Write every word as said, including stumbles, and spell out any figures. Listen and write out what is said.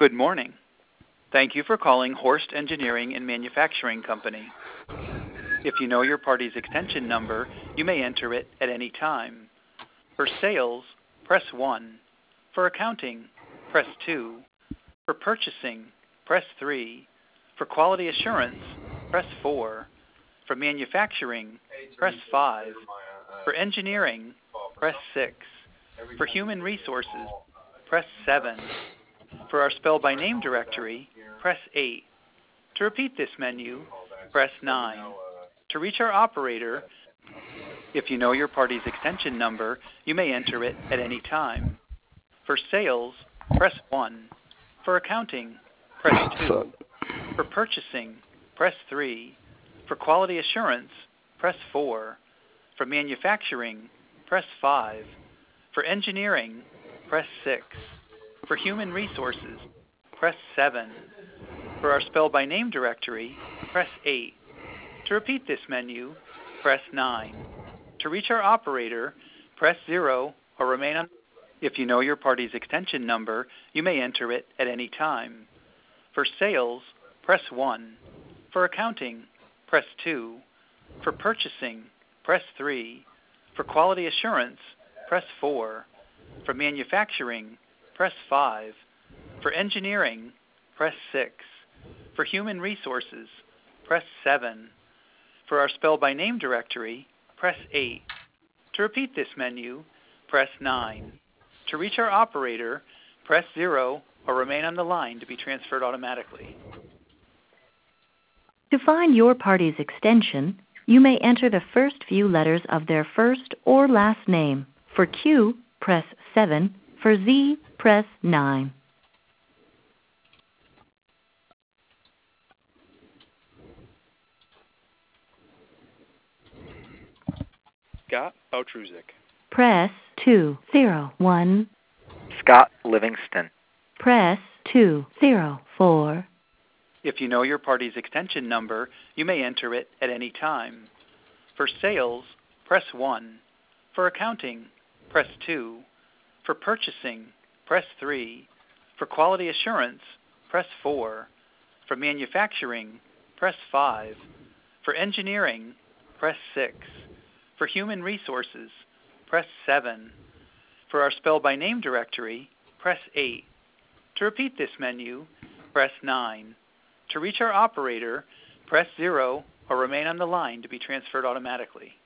Good morning. Thank you for calling Horst Engineering and Manufacturing Company. If you know your party's extension number, you may enter it at any time. For sales, press one. For accounting, press two. For purchasing, press three. For quality assurance, press four. For manufacturing, press five. For engineering, press six. For human resources, press seven. For our spell by name directory, press eight. To repeat this menu, press nine. To reach our operator, if you know your party's extension number, you may enter it at any time. For sales, press one. For accounting, press two. For purchasing, press three. For quality assurance, press four. For manufacturing, press five. For engineering, press six. For human resources, press seven. For our spell by name directory, press eight. To repeat this menu, press nine. To reach our operator, press zero or remain on. If you know your party's extension number, you may enter it at any time. For sales, press one. For accounting, press two. For purchasing, press three. For quality assurance, press four. For manufacturing, press five. For engineering, press six. For human resources, press seven. For our spell by name directory, press eight. To repeat this menu, press nine. To reach our operator, press zero or remain on the line to be transferred automatically. To find your party's extension, you may enter the first few letters of their first or last name. For Q, press seven. For Z, press nine. Scott Outruzek. Press two, zero, one. Scott Livingston. Press two, zero, four. If you know your party's extension number, you may enter it at any time. For sales, press one. For accounting, press two. For purchasing, press three. For quality assurance, press four. For manufacturing, press five. For engineering, press six. For human resources, press seven. For our spell by name directory, press eight. To repeat this menu, press nine. To reach our operator, press zero or remain on the line to be transferred automatically.